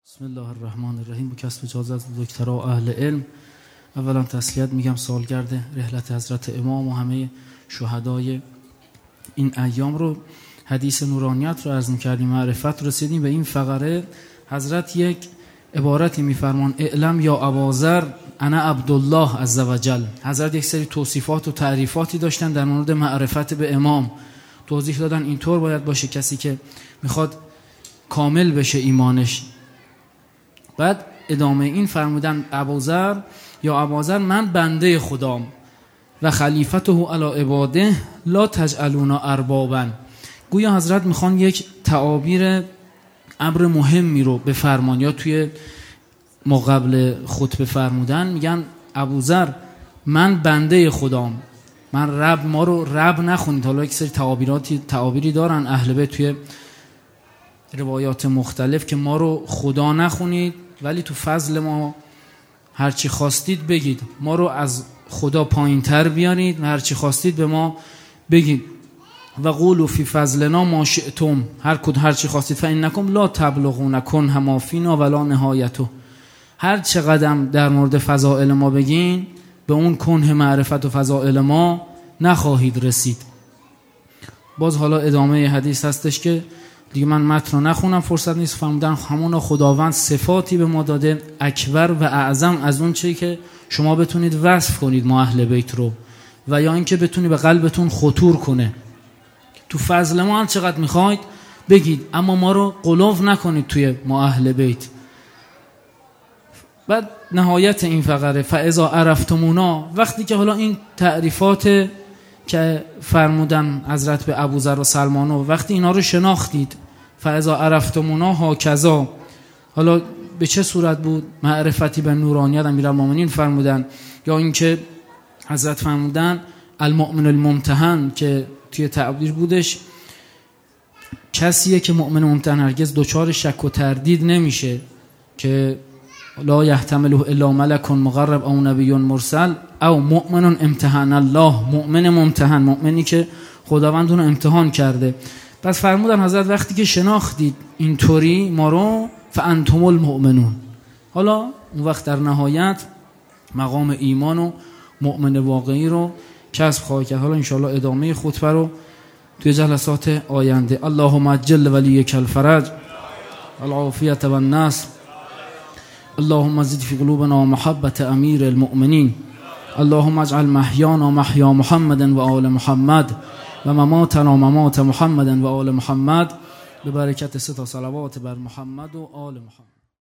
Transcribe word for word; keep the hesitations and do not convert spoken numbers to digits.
بسم الله الرحمن الرحیم. با کسب اجازت دکترا اهل علم، اولا تسلیت میگم سالگرد رحلت حضرت امام و همه شهدای این ایام رو. حدیث نورانیت رو عرض می‌کردیم، معرفت رسیدیم به این فقره. حضرت یک عبارتی میفرمان: اعلم یا اباذر انا عبدالله عزوجل. حضرت یک سری توصیفات و تعریفاتی داشتن در مورد معرفت به امام، توضیح دادن اینطور باید باشه کسی که میخواد کامل بشه ایمانش. بعد ادامه این فرمودن: ابوذر یا اباذر من بنده خدام و خلیفته علی عباده لا تجعلونا اربابا. گویا حضرت میخوان یک تعابیر امر مهمی رو بفرمان، یا توی مقابل خطبه فرمودن میگن ابوذر من بنده خدام، من رب، ما رو رب نخونید. حالا یک سری تعابیراتی تعابیری دارن اهل بیت توی روایات مختلف که ما رو خدا نخونید، ولی تو فضل ما هرچی خواستید بگید، ما رو از خدا پایین تر بیارید و هرچی خواستید به ما بگید. و قولوا فی فضلنا ما شئتم، هر کد هرچی خواستید. فانکم لا تبلغون کنه فینا ولا نهایته، هر چقدر در مورد فضائل ما بگین به اون کنه معرفت و فضائل ما نخواهید رسید. باز حالا ادامه حدیث هستش که دیگه من متن رو نخونم، فرصت نیست. فرمودن همون خداوند صفاتی به ما داده اکبر و اعظم از اون چیزی که شما بتونید وصف کنید ما اهل بیت رو، و یا اینکه بتونی به قلبتون خطور کنه. تو فضل ما هر چقدر میخواید بگید، اما ما رو غلو نکنید توی ما اهل بیت. بعد نهایت این فقره: فاذا عرفتمونا، وقتی که حالا این تعریفات که فرمودن حضرت به ابوذر و سلمان، و وقتی اینا رو شناختید، فاذا عرفتمونا هاکذا، حالا به چه صورت بود؟ معرفتی به نورانیت امیرالمومنین فرمودن، یا اینکه حضرت فرمودن المؤمن الممتحن، که توی تعبیر بودش کسیه که مؤمن ممتحن هرگز دچار شک و تردید نمیشه، که لا یحتمله الا ملک مقرب او نبی مرسل او مؤمن امتحان الله، مؤمن ممتحن، مؤمنی که خداوند اون امتحان کرده. پس فرمودن حضرت وقتی که شناختید اینطوری ما رو، فانتم المؤمنون. حالا اون وقت در نهایت مقام ایمان و مؤمن واقعی رو کسب خواهید کرد. حالا انشاءالله ادامه خطبه رو توی جلسات آینده. اللهم اجل ولیک الفرج العافیت و النصر. اللهم زد فی قلوبنا محبت امیر المؤمنین. اللهم اجعل محیانا محیا محمد و آل محمد و مماتنا ممات محمد و آل محمد، به برکت سه تا صلوات بر محمد و آل محمد.